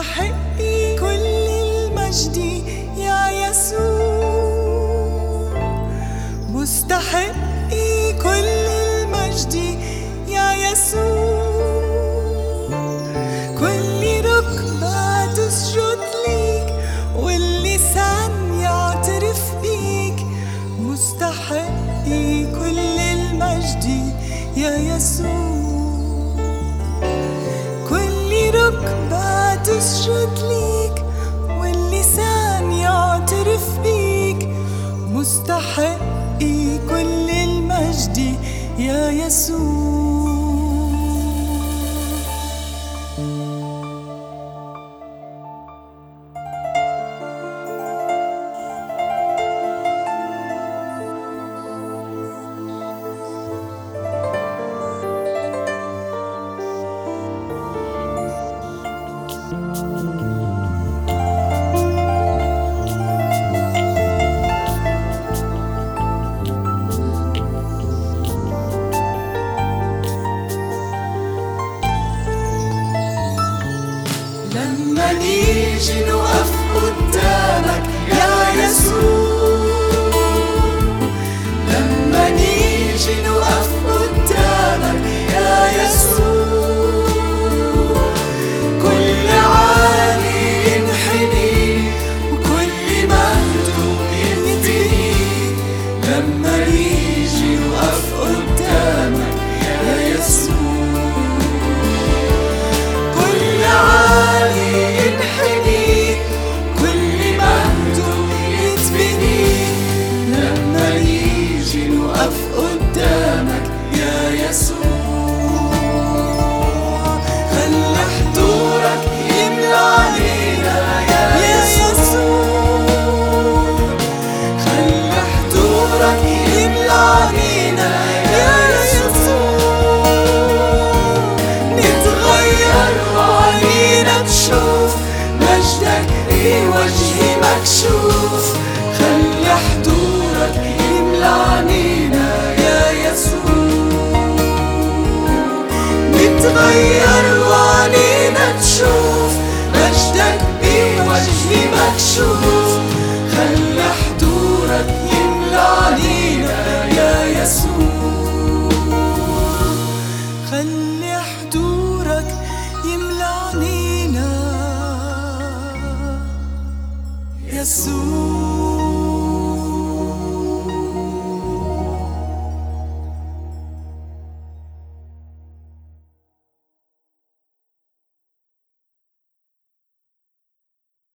مستحقي كل المجد يا يسوع، مستحقي كل المجد يا يسوع. كل ركبة تسجد ليك واللسان يعترف بيك، مستحقي كل المجد يا يسوع. كل ركبة تسجد ليك واللسان يعترف بيك، مستحقي كل المجد يا يسوع. لما نيجي نقف قدامك يا يسوع، لما نيجي نقف قدامك يا يسوع، كل عالي ينحني وكل مهدوم ينتهي. لما نيجي نقف قدامك يا يسوع، قدامك يا يسوع، خلي حضورك يملى علينا يا يسوع، خلي حضورك يملى علينا يا يسوع. نتغير وعينينا تشوف مجدك بوجهي مكشوف، خلي حضورك يملى علينا يا يسوع. نتغير وعنينا تشوف مجدك بوجهي مكشوف، خلي حضورك يملى علينا يا يسوع، خلي حضورك يملى علينا يسوع.